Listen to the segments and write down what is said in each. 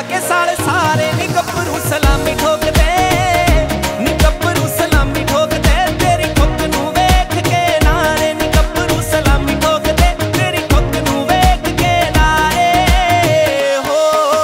के साले सारे नी गब्बरू सलामी ठोकदे, नी गब्बरू सलामी ठोकदे तेरी ठुक नूं वेख के नारे, नी गब्बरू सलामी ठोकदे तेरी ठुक नूं वेख के नारे हो।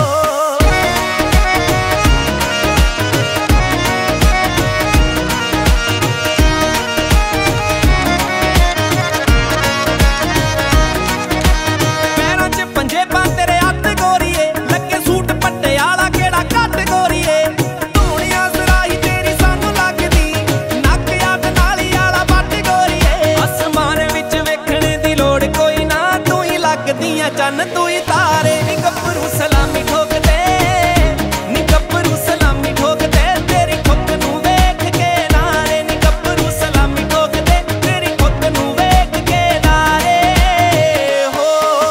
पैरां च पंजे पा तेरे हत्थ गोरीए, लगे सूट पट्टे आला केड़ा घट गोरीए, धूणियां सराही तेरी सानू लगदी, नक याद नाली आला बट गोरीए। आसमान विच वेखणे दी लोड़ कोई ना, तू ही लगदी आ चन्न तू ही तारे, नी गब्बरू सलामी ठोकदे, नी गब्बरू सलामी ठोकदे तेरी ठुक नूं वेख के नारे, नी गब्बरू सलामी ठोकदे तेरी ठुक नूं वेख के नारे हो।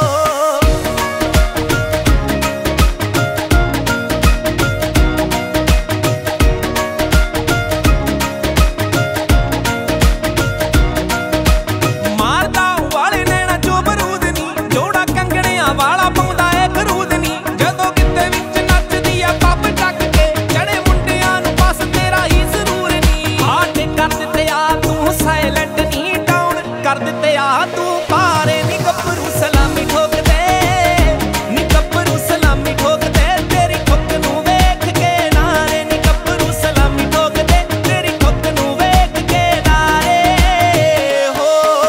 मारदा वाले नैना जो बरूद नी, जोड़ा कंगणियां वाला पाउंदा ए खरूद नी, जदों किते विच नचदी आ पब टक के, जड़े मुंडियां नूं बस तेरा ही जरूर नी। हाट कर दित्ते आ तू साइलेंट नी, डाउन कर दित्ते आ तू पारे, नी गब्बरू सलामी ठोकदे, नी गब्बरू सलामी ठोकदे तेरी ठुक नूं वेख के नारे, नी गब्बरू सलामी ठोकदे तेरी ठुक नूं वेख के नारे हो।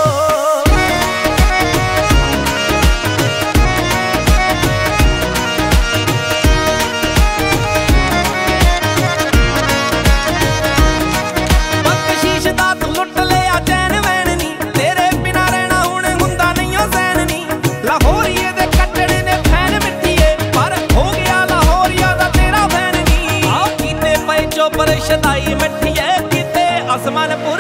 बख्शीश दा तू लुट लिया चैन वैन नी, तेरे बिना रहना हुण हुंदा नहीं ओ सैन नी। लाहौरीए दे कट्टड़े ने फैन मिट्ठीए, पर हो गया लाहौरिया दा तेरा फैन नी। आ कीते पए चोपर शदाई मिट्ठीए, किते आसमान